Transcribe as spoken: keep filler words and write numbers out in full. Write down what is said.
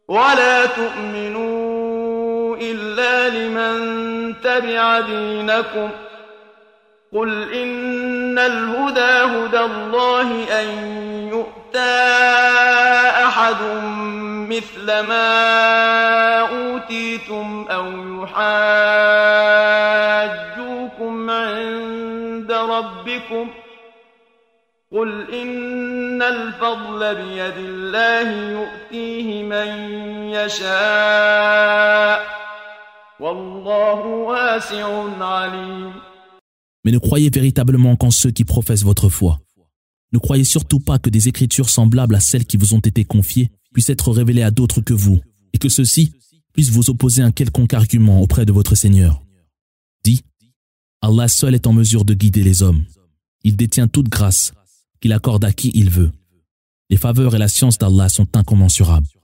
ولا تؤمنوا إلا لمن تبع دينكم قل إن الهدى هدى الله أن يؤتى أحد مثل ما أوتيتم أو يحاجوكم عند ربكم قل إن الفضل بيد الله يؤتيه من يشاء والله واسع عليم. Mais ne croyez véritablement qu'en ceux qui professent votre foi. Ne croyez surtout pas que des écritures semblables à celles qui vous ont été confiées puissent être révélées à d'autres que vous, et que ceux-ci puissent vous opposer un quelconque argument auprès de votre Seigneur. Dis, Allah seul est en mesure de guider les hommes. Il détient toute grâce qu'il accorde à qui il veut. Les faveurs et la science d'Allah sont incommensurables.